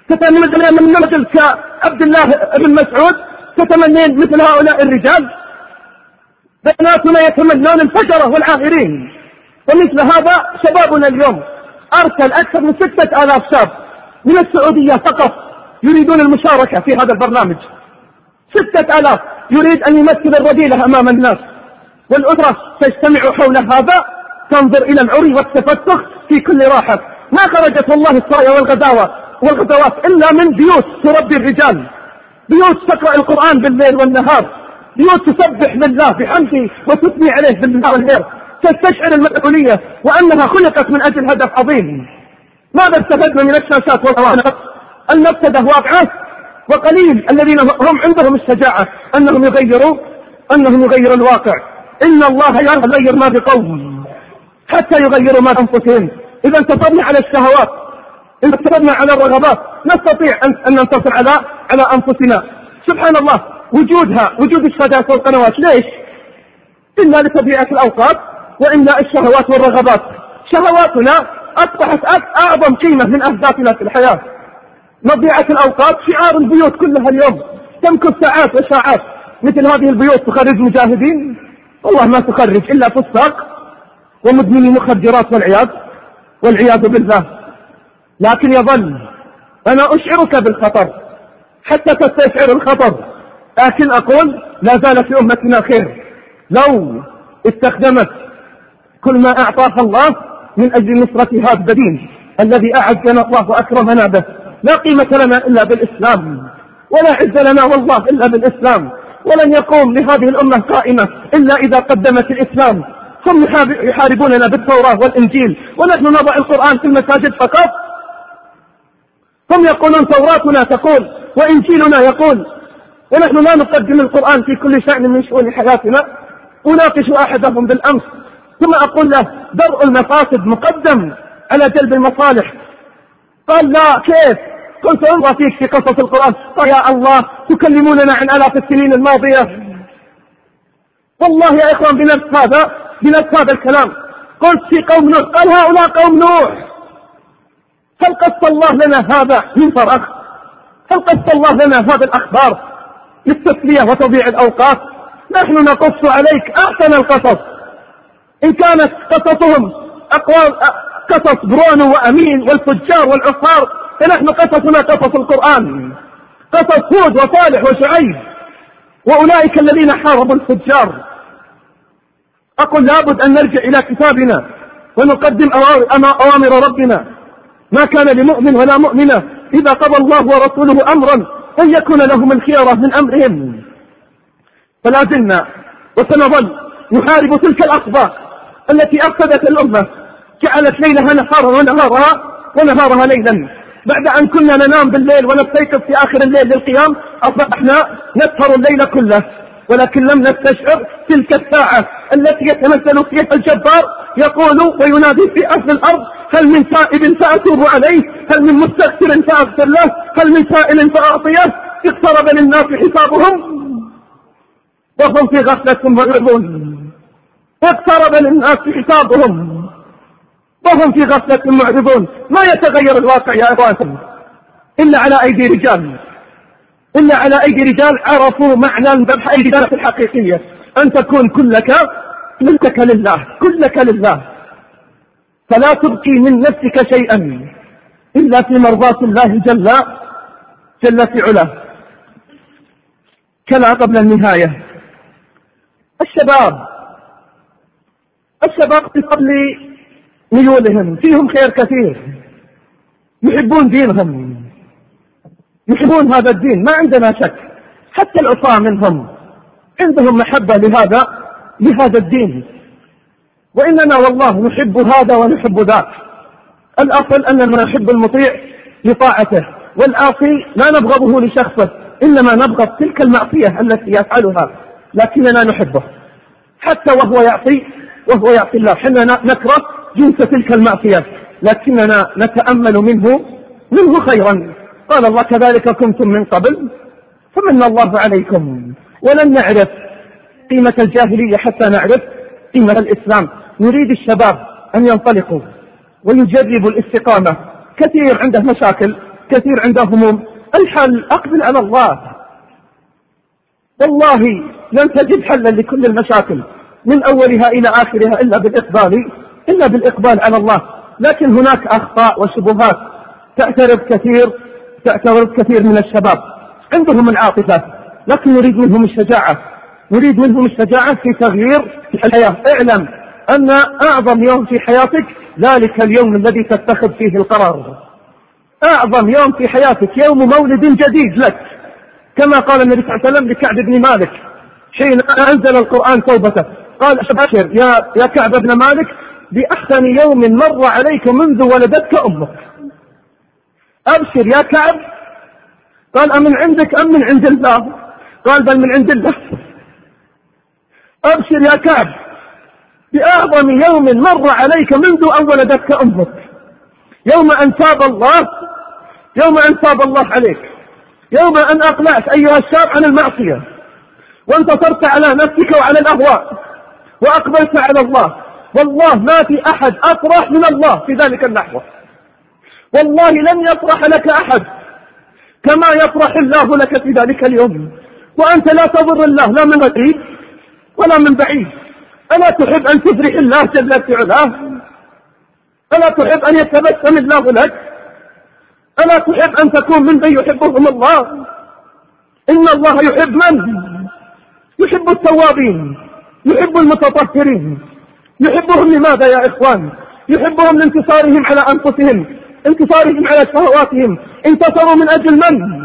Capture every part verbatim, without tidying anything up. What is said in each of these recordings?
تتمنين من مثل كعبد الله بن مسعود؟ تتمنين مثل هؤلاء الرجال؟ بناتنا يتمنون الفجرة والعاهرين. ومثل هذا شبابنا اليوم أرسل أكثر من ستة آلاف شاب من السعودية فقط يريدون المشاركة في هذا البرنامج. ستة آلاف يريد أن يمثل الرذيلة أمام الناس، والأسرة تجتمع حول هذا تنظر إلى العري والتفتخ في كل راحة. ما خرجت والله السرايا والغداوة والغدوات إلا من بيوت تربي الرجال، بيوت تقرأ القرآن بالليل والنهار، بيوت تسبح لله بحمده وتثني عليه بالنهار والليل، تستشعر المسؤولية وأنها خلقت من أجل هدف عظيم. ماذا استفدنا من الشاشات والقوانين؟ المفسدة واقعة، وقليل الذين هم عندهم الشجاعة أنهم يغيروا أنهم يغيروا الواقع. إن الله يغير ما بقوم حتى يغيروا ما بأنفسهم. إذا انتصرنا على الشهوات، إذا انتصرنا على الرغبات، نستطيع أن ننتصر على على أنفسنا. سبحان الله، وجودها وجود الشاشات والقنوات ليش؟ إلا لتضييع الأوقات وإلا الشهوات والرغبات. شهواتنا أصبحت أعظم قيمة من أهدافنا في الحياة. مضيعة الأوقات شعار البيوت كلها اليوم، تمكث ساعات وساعات. مثل هذه البيوت تخرج مجاهدين؟ والله ما تخرج إلا فساق ومدمني مخدرات والعياذ والعياذ بالله. لكن يظل، أنا أشعرك بالخطر حتى تستشعر الخطر، لكن أقول لا زال في أمتنا خير لو استخدمت كل ما أعطاها الله من أجل نصرة هذا الدين الذي أعزنا الله وأكرمنا به. لا قيمة لنا إلا بالإسلام، ولا عز لنا والله إلا بالإسلام، ولن يقوم لهذه الأمة قائمة إلا إذا قدمت الإسلام. هم يحاربوننا بالتوراة والإنجيل ونحن نضع القرآن في المساجد فقط. هم يقولون توراتنا تقول وإنجيلنا يقول، ونحن لا نقدم القرآن في كل شأن من شؤون حياتنا. أناقش أحدهم بالأمس ثم أقول له درء المفاسد مقدم على جلب المصالح. قال لا كيف؟ قلت انظر فيك في قصص القرآن. قال يا الله تكلموننا عن آلاف السنين الماضية. والله يا إخوان بنفس هذا بنفس هذا الكلام قلت في قوم نوح، قال هؤلاء قوم نوح. هل قص الله لنا هذا من فراغ؟ هل قص الله لنا هذا الأخبار للتسلية وتضييع الأوقات؟ نحن نقص عليك أحسن القصص، إن كانت قصصهم أقوال قصص برونو وأمين والفجار والعصار، فنحن قصصنا قصص القرآن، قصص هود وصالح وشعيب وأولئك الذين حاربوا الفجار. أقول لابد أن نرجع إلى كتابنا ونقدم أوامر ربنا. ما كان لمؤمن ولا مؤمنة إذا قضى الله ورسوله أمرا أن يكون لهم الخيرة من أمرهم. فلا زلنا وسنظل نحارب تلك الأخبار التي أفسدت الأمة، جعلت ليلها نهارا ونهارها ونهارها ليلا. بعد أن كنا ننام بالليل ونستيقظ في آخر الليل للقيام، أصبحنا نسهر الليل كله، ولكن لم نستشعر تلك الساعة التي يتمثل فيها الجبار يقول وينادي في أهل الأرض هل من تائب فأتوب عليه، هل من مستغفر فأغفر له، هل من سائل فأعطيه. اقترب للناس حسابهم وهم في غفلة معرضون. اقترب للناس حسابهم وهم في غفلة معرضون. ما يتغير الواقع يا إخوان إلا على أيدي رجال، إلا على أيدي رجال عرفوا معنى الذبح الرجالة الحقيقية، أن تكون كلك ملكك لله، كلك لله، فلا تبقي من نفسك شيئا إلا في مرضاة الله جل جل في علاه. كلا قبل النهاية، الشباب الشباب في قبل ميولهم فيهم خير كثير، يحبون دينهم، يحبون هذا الدين، ما عندنا شك. حتى العصاة منهم عندهم محبة لهذا لهذا الدين، وإننا والله نحب هذا ونحب ذاك. الأصل أننا نحب المطيع لطاعته، والعاصي لا نبغضه لشخصه، إنما نبغض تلك المعصية التي يفعلها، لكننا نحبه حتى وهو يعصي وهو يعصي الله. حنا نكره جنس تلك المعصية، لكننا نتأمل منه منه خيرا. قال الله كذلك كنتم من قبل فمن الله عليكم. ولن نعرف قيمة الجاهلية حتى نعرف قيمة الإسلام. نريد الشباب أن ينطلقوا ويجربوا الاستقامة. كثير عنده مشاكل كثير عنده هموم. الحل أقبل على الله. والله لن تجد حلا لكل المشاكل من أولها إلى آخرها إلا بالإقبال إلا بالإقبال على الله. لكن هناك أخطاء وشبهات تعترض كثير تعترض كثير من الشباب، عندهم العاطفة لكن نريد منهم الشجاعة، نريد منهم الشجاعة في تغيير الحياة. اعلم أن أعظم يوم في حياتك ذلك اليوم الذي تتخذ فيه القرار. أعظم يوم في حياتك يوم مولد جديد لك، كما قال النبي صلى الله عليه وسلم لكعب بن مالك حين أنزل القرآن توبته، قال أبشر يا يا كعب بن مالك بأحسن يوم مر عليك منذ ولدتك أمك. أبشر يا كعب. قال أمن عندك أم من عند الله؟ قال بل من عند الله. أبشر يا كعب بأعظم يوم مر عليك منذ أن ولدتك أمك، يوم أن تاب الله يوم أن تاب الله عليك، يوم أن أقلعت أيها الشاب عن المعصية وانتصرت على نفسك وعلى الأهواء وأقبلت على الله. والله ما في أحد أفرح من الله في ذلك اللحظة، والله لن يفرح لك أحد كما يفرح الله لك في ذلك اليوم، وأنت لا تضر الله لا من قريب ولا من بعيد. ألا تحب أن تفرح الله جل في علاه؟ ألا تحب أن يتبسم الله لك؟ ألا تحب أن تكون من من يحبهم الله؟ إن الله يحب من؟ يحب التوابين، يحب المتطهرين. يحبهم لماذا يا إخوان؟ يحبهم لانتصارهم على أنفسهم، انتصارهم على شهواتهم. انتصروا من أجل من؟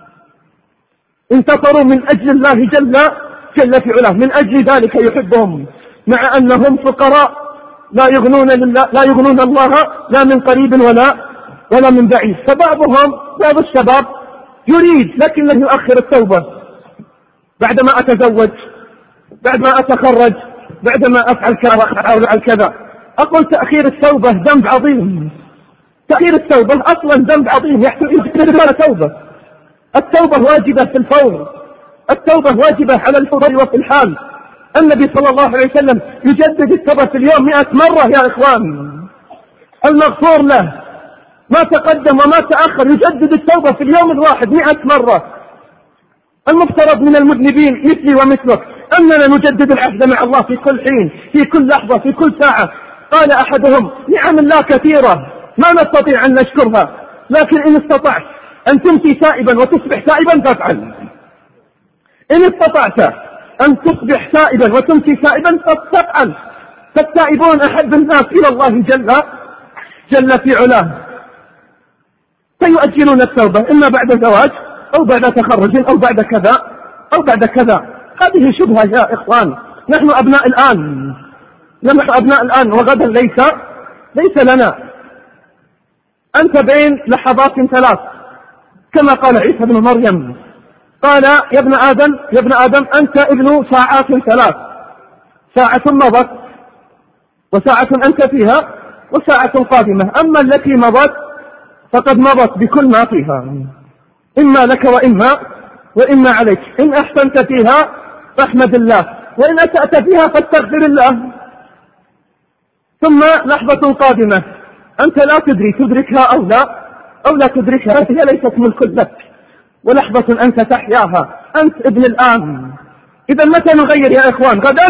انتصروا من أجل الله جل جل في علاه، من أجل ذلك يحبهم، مع أنهم فقراء لا يغنون لله لا يغنون الله لا من قريب ولا ولا من بعيد. فبعضهم بعض الشباب يريد لكنه يؤخر التوبة، بعدما أتزوج، بعدما أتخرج، بعدما أفعل كذا أفعل كذا. أقول تأخير التوبة ذنب عظيم. تأخير التوبة أصلا ذنب عظيم يحتاج إلى توبة. التوبة واجبة في الفور، التوبة واجبة على الفور وفي الحال. النبي صلى الله عليه وسلم يجدد التوبة في اليوم مئة مرة يا إخوان. المغفور له ما تقدم وما تأخر يجدد التوبة في اليوم الواحد مئة مرة. المفترض من المذنبين مثلي ومثلك أننا نجدد العهد مع الله في كل حين، في كل لحظة، في كل ساعة. قال أحدهم نعم الله كثيرة ما نستطيع أن نشكرها، لكن إن استطعت أن تمسي تائبا وتصبح تائبا فافعل. إن استطعت أن تصبح تائبا وتمسي تائبا فافعل. فالتائبون أحب الناس إلى الله جل جل في علاه. فيؤجلون التوبة إما بعد زواج أو بعد تخرج أو بعد كذا أو بعد كذا. هذه شبهة يا إخوان. نحن أبناء الآن، نحن أبناء الآن وغدا ليس ليس لنا. أنت بين لحظات ثلاث كما قال عيسى بن مريم، قال يا ابن آدم يا ابن آدم أنت ابن ساعات ثلاث، ساعة مضت وساعة أنت فيها وساعة قادمة، أما التي مضت فقد مضت بكل ما فيها، إما لك وإما وإما عليك. إن أحسنت فيها فاحمد الله، وإن أسأت فيها فاستغفر الله. ثم لحظة قادمة أنت لا تدري تدركها أو لا أو لا تدركها، هي ليست ملك لك، ولحظة أنت تحياها. أنت ابن الآن. إذا متى نغير يا إخوان؟ غدا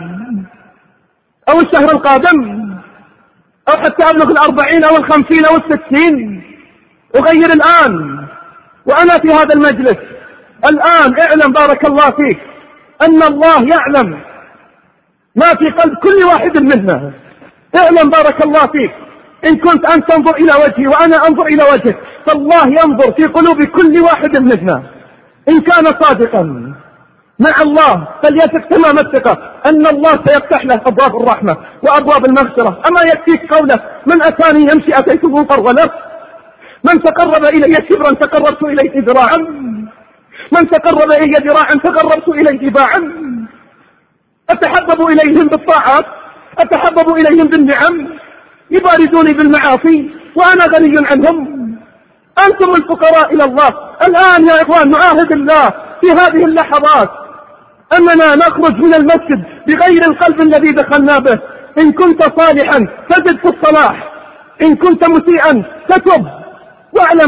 أو الشهر القادم أو حتى أبلغ الأربعين أو الخمسين أو الستين؟ أغير الآن وأنا في هذا المجلس الآن. اعلم بارك الله فيك أن الله يعلم ما في قلب كل واحد منا. اعلم بارك الله فيك إن كنت أنت تنظر إلى وجهي وأنا أنظر إلى وجهك، فالله ينظر في قلوب كل واحد منا. إن كان صادقا مع الله فليثق تمام الثقة أن الله سيفتح له أبواب الرحمة وأبواب المغفرة. أما يكفيك قوله من أتاني يمشي أتيته طرولا، من تقرب إلي شبرا تقربت إليه ذراعا، من تقرب إلي ذراعا تقربت إليه باعا. أتحبب إليهم بالطاعات، أتحبب إليهم بالنعم، يبارزوني بالمعاصي وأنا غني عنهم. أنتم الفقراء إلى الله. الآن يا إخوان نعاهد الله في هذه اللحظات أننا نخرج من المسجد بغير القلب الذي دخلنا به. إن كنت صالحا فزد في الصلاح، إن كنت مسيئا فتب، واعلم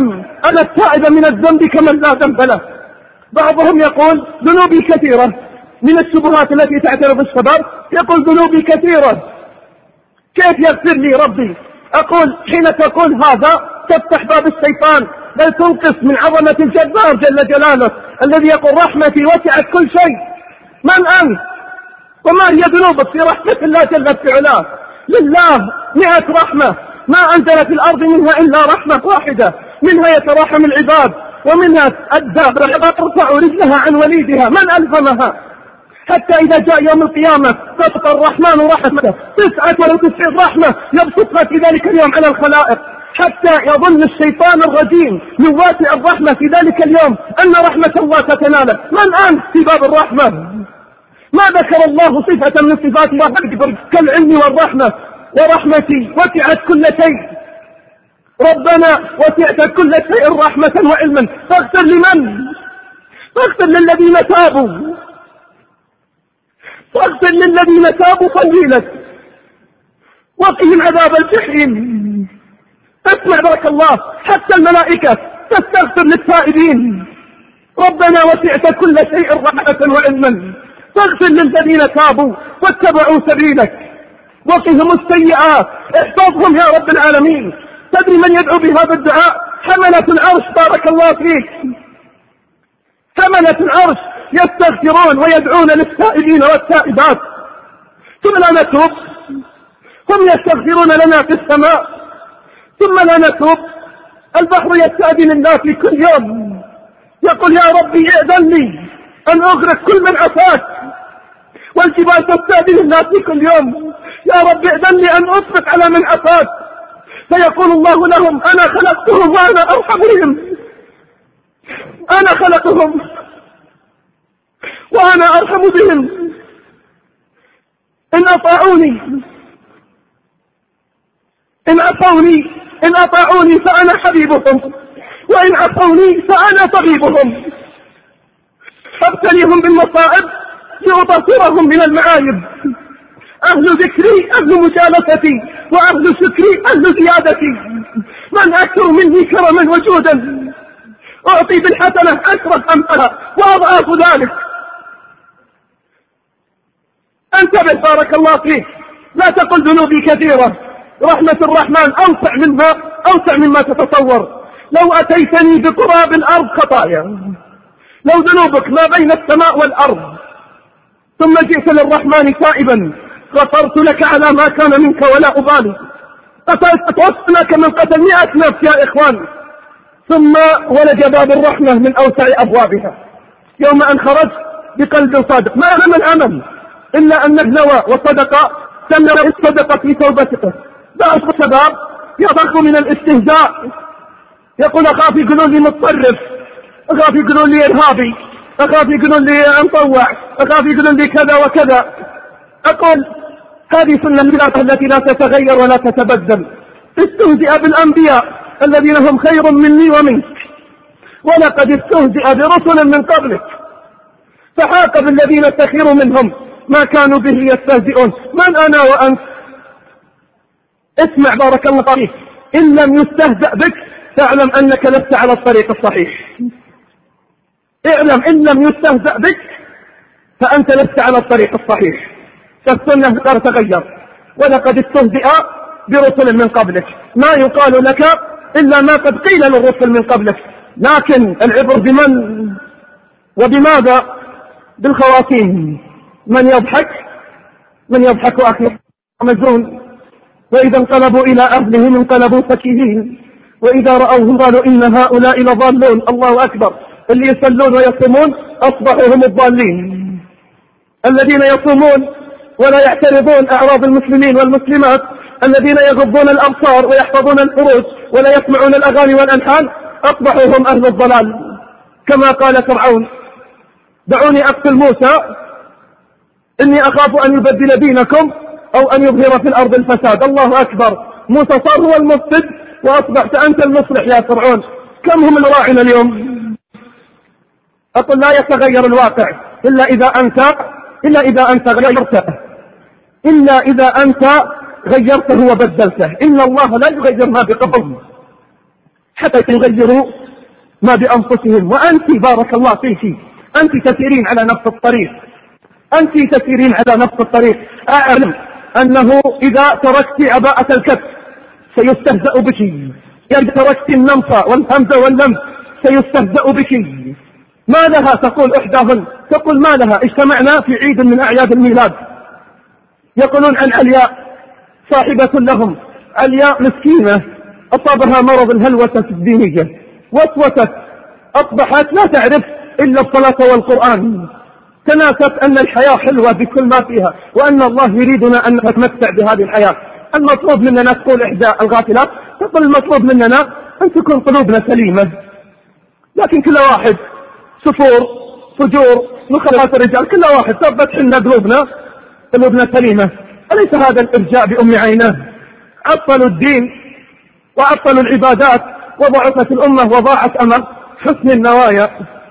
أنا التائب من الذنب كمن لا ذنب له. بعضهم يقول ذنوبي كثيرة، من الشبهات التي تعترض الشباب يقول ذنوبي كثيرة كيف يغفر لي ربي؟ أقول حين تقول هذا تفتح باب الشيطان، بل تنقص من عظمة الجبار جل جلاله الذي يقول رحمتي وسعت كل شيء. من أنت وما هي ذنوبك في رحمة الله جل في علاه؟ لله مئة رحمة ما أنزل في الأرض منها إلا رحمة واحدة، منها يتراحم العباد ومنها الدابة ترفع رجلها عن وليدها. من ألزمها؟ حتى إذا جاء يوم القيامة تبقى الرحمن رحمته تسعة وتسعين رحمة يبسطها في ذلك اليوم على الخلائق، حتى يظن الشيطان الرجيم من واسع الرحمة في ذلك اليوم أن رحمة الله تتناله. من أنت في باب الرحمة؟ ما ذكر الله صفة من صفات الله كالعلم والرحمة. ورحمتي وسعت كل شيء، ربنا وسعت كل شيء رحمة وعلما فاغفر لمن؟ فاغفر للذين تابوا، فاغفر للذين تابوا قليلا وقهم عذاب الجحيم. اسمع بارك الله، حتى الملائكة تستغفر للتائبين. ربنا وسعت كل شيء رحمة وعلما فاغفر للذين تابوا واتبعوا سبيلك وقهم السيئات احفظهم يا رب العالمين. تدري من يدعو بهذا الدعاء؟ حملة العرش بارك الله فيك. حملة العرش يستغفرون ويدعون للتائبين والتائبات ثم لا نتوب. هم يستغفرون لنا في السماء ثم لا نتوب. البحر يستأذن الناس كل يوم يقول يا ربي ائذن لي أن أغرق كل من عصاك، والجبال تستأذن الناس كل يوم يا رب ائذن لي أن أطلق على من عصاك، فيقول الله لهم أنا خلقتهم وأنا أرحم بهم، أنا خلقهم وأنا أرحم بهم. إن أطاعوني إن أطاعوني إن أطاعوني فأنا حبيبهم، وإن عصوني فأنا طبيبهم. فابتليهم بالمصائب لأطهرهم من المعايب. أهل ذكري أهل مجالستي، وأهل شكري أهل زيادتي. من أكثر مني كرما وجودا أعطي بالحسنة عشرة أمثالها وأضعاف ذلك. انتبه بارك الله فيك، لا تقل ذنوبي كثيرة. رحمة الرحمن أوسع مما أوسع مما تتصور. لو أتيتني بقراب الأرض خطايا، لو ذنوبك ما بين السماء والأرض ثم جئت للرحمن تائبا غفرت لك على ما كان منك ولا أبالي. أتوصلك من قتل مئة نفس يا إخوان. ثم ولج باب الرحمة من أوسع أبوابها يوم أن خرج بقلب صادق. ما أنا من عمل إلا أنه نوى وصدق سمع الصدقة في توبته. بعض الشباب يضخ من الاستهزاء يقول أخاف يقولون لي متطرف، أخاف يقولون لي إرهابي، أخاف يقولون لي مطوع، أخاف يقولون لي كذا وكذا. أقول هذه سنة الله التي لا تتغير ولا تتبدل. استهزئ بالأنبياء الذين هم خير مني ومنك، ولقد استهزئ برسل من قبلك فحاق بالذين سخروا منهم ما كانوا به يستهزئون. من أنا وأنت؟ اسمع بارك الله فيك، إن لم يستهزأ بك فاعلم أنك لست على الطريق الصحيح. اعلم إن لم يستهزأ بك فأنت لست على الطريق الصحيح. فالسنة لا تتغير. ولقد استهزئ برسل من قبلك، ما يقال لك إلا ما قد قيل للرسل من قبلك، لكن العبر بمن وبماذا؟ بالخواتيم. من يضحك من يضحك أخي مجنون، وإذا انقلبوا إلى أهلهم انقلبوا فكهين، وإذا رأوهم قالوا إن هؤلاء لضالون. الله أكبر. اللي يصلون ويصومون أصبحوا هم الضالين. الذين يصومون ولا يعترضون أعراض المسلمين والمسلمات، الذين يغضون الأبصار ويحفظون الفروج ولا يسمعون الأغاني والألحان أصبحوا هم أهل الضلال. كما قال فرعون دعوني أقتل موسى إني أخاف أن يبدل دينكم أو أن يظهر في الأرض الفساد. الله أكبر. موسى صار هو المفسد وأصبحت أنت المصلح يا فرعون. كم هم الراعين اليوم؟ أقول لا يتغير الواقع إلا إذا أنت إلا إذا أنت غيرته إلا إذا أنت غيرته وبدلته. إن الله لا يغير ما بقوم حتى يغيروا ما بأنفسهم. وأنت بارك الله فيك أنت تسيرين على نفس الطريق، أنت تسيرين على نفس الطريق. أعلم أنه إذا تركت عباءة الكف سيستهزأ بك، إذا تركت النمص والهمز واللمس سيستهزأ بك. ما لها تقول إحداهن، تقول ما لها اجتمعنا في عيد من أعياد الميلاد، يقولون عن علياء صاحبة لهم، علياء مسكينة أصابها مرض الهلوسة الدينية، وسوست أصبحت لا تعرف إلا الصلاة والقرآن، تناست أن الحياة حلوة بكل ما فيها، وأن الله يريدنا أن نتمتع بهذه الحياة. المطلوب مننا، تقول إحدى الغافلات، تقول المطلوب مننا أن تكون قلوبنا سليمة، لكن كل واحد سفور فجور نخلات الرجال، كل واحد ثبت حنا قلوبنا قلوبنا سليمة. أليس هذا الإرجاء بأم عيناه؟ عطلوا الدين وعطلوا العبادات وضعفت الأمة وضاعت أمر حسن النوايا.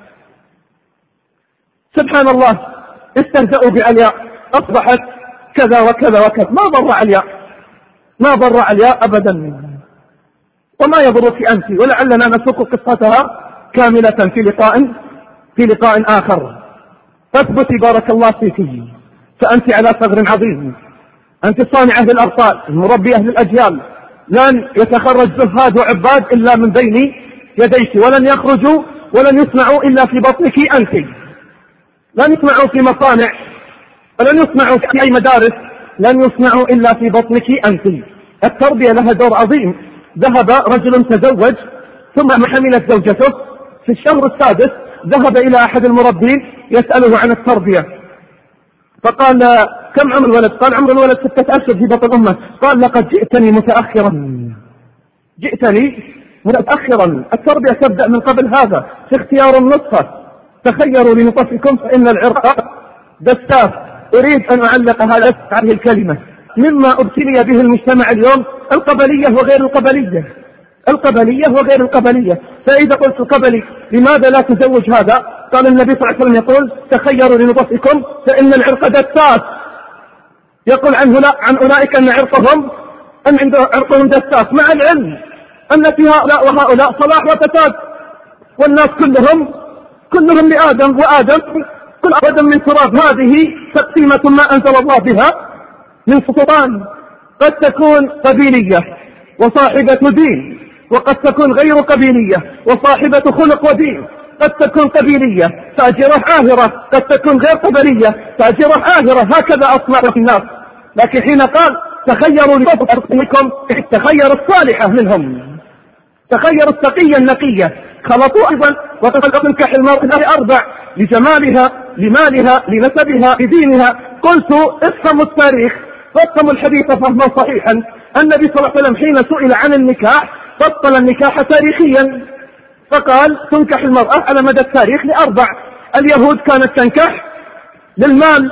سبحان الله، استهزأوا بعلياء أصبحت كذا وكذا وكذا. ما ضر علياء، ما ضر علياء أبدا، وما يضرك أنت، ولعلنا نسوق قصتها كاملة في لقاء في لقاء آخر. فاثبتي بارك الله فيك، فأنت على ثغر عظيم، أنت صانعة للأبطال، مربية للأجيال. لن يتخرج زهاد وعباد إلا من بين يديك، ولن يخرجوا ولن يصنعوا إلا في بطنك أنت، لن يصنعوا في مصانع ولن يصنعوا في أي مدارس، لن يصنعوا إلا في بطنك أنت. التربية لها دور عظيم. ذهب رجل تزوج ثم حملت زوجته، في الشهر السادس ذهب إلى أحد المربين يسأله عن التربية، فقال كم عمر الولد؟ قال عمر الولد ستة أشهر في بطن أمه. قال لقد جئتني متأخرا، جئتني متأخرا. التربية تبدأ من قبل هذا في اختيار النطفة. تخيروا لنطفكم فإن العرق دساس. أريد أن أعلق هذه الكلمة مما ابتلي به المجتمع اليوم، القبلية وغير القبلية، القبلية وغير القبلية. فإذا قلت القبلي لماذا لا تزوج هذا؟ قال النبي صلى الله عليه وسلم يقول تخيروا لنطفكم فإن العرق دساس. يقول عنه لا عن أولئك أن عرقهم أن عند عرقهم دساس، مع العلم أن في هؤلاء وهؤلاء صلاح وفساد، والناس كلهم كلهم لآدم، وآدم كل آدم من تراب. هذه تقسيمة ما أنزل الله بها من سلطان. قد تكون قبيلية وصاحبة دين، وقد تكون غير قبيلية وصاحبة خلق ودين. قد تكون قبيلية تاجرة عاهرة، قد تكون غير قبلية تاجرة عاهرة. هكذا أصنع الناس. لكن حين قال تخيروا لأرضكم، تخير الصالحة منهم، تخير التقية النقية. خلطوا أيضا. وقد تنكح المرأة لأربع: لجمالها، لمالها، لنسبها، لدينها. قلت افهموا التاريخ فافهموا الحديث فهما صحيحا. النبي صلى الله عليه وسلم حين سئل عن النكاح بطل النكاح تاريخيا، فقال تنكح المرأة على مدى التاريخ لأربع: اليهود كانت تنكح للمال،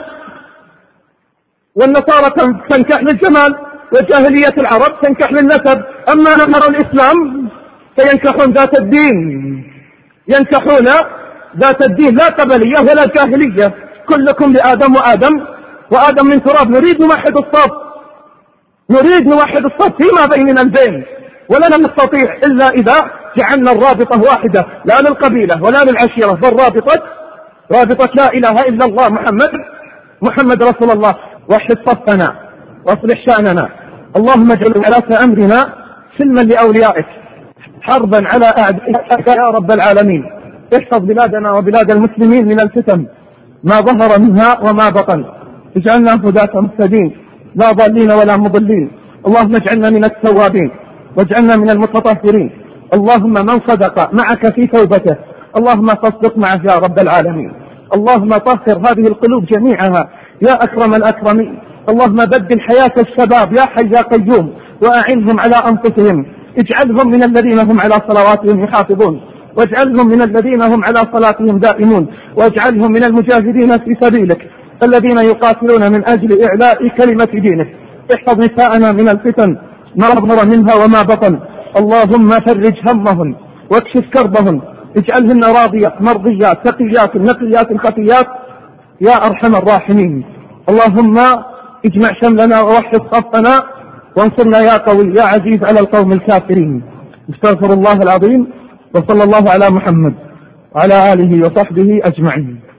والنصارى تنكح للجمال، وجاهلية العرب تنكح للنسب. أما نمر الإسلام فينكحون ذات الدين، ينكحون ذات الدين، لا قبلية ولا جاهلية. كلكم لآدم وآدم وآدم من تراب. نريد نوحد الصف، نريد نوحد الصف فيما بيننا البين، ولن نستطيع إلا إذا جعلنا الرابطة واحدة، لا للقبيلة ولا للعشيرة، بل رابطة رابطة لا إله إلا الله محمد محمد رسول الله. وحد صفنا واصلح شأننا. اللهم اجعل ولاة أمرنا سلما لأوليائك، حربا على أعدائك يا رب العالمين. احفظ بلادنا وبلاد المسلمين من الفتن ما ظهر منها وما بطن. اجعلنا هداة مهتدين لا ضالين ولا مضلين. اللهم اجعلنا من التوابين واجعلنا من المتطهرين. اللهم من صدق معك في توبته اللهم تصدق معه يا رب العالمين. اللهم طهر هذه القلوب جميعها يا أكرم الأكرمين. اللهم بدل حياة الشباب يا حي يا قيوم، وأعنهم على أنفسهم. اجعلهم من الذين هم على صلواتهم يحافظون، واجعلهم من الذين هم على صلاتهم دائمون، واجعلهم من المجاهدين في سبيلك الذين يقاتلون من أجل إعلاء كلمة دينك. احفظ نساءنا من الفتن ما ظهر منها وما بطن. اللهم فرج همهم واكشف كربهم، اجعلهن راضيات مرضيات تقيات نقيات خفيات يا أرحم الراحمين. اللهم اجمع شملنا ووحد صفنا وانصرنا يا قوي يا عزيز على القوم الكافرين. استغفر الله العظيم وصلى الله على محمد وعلى آله وصحبه أجمعين.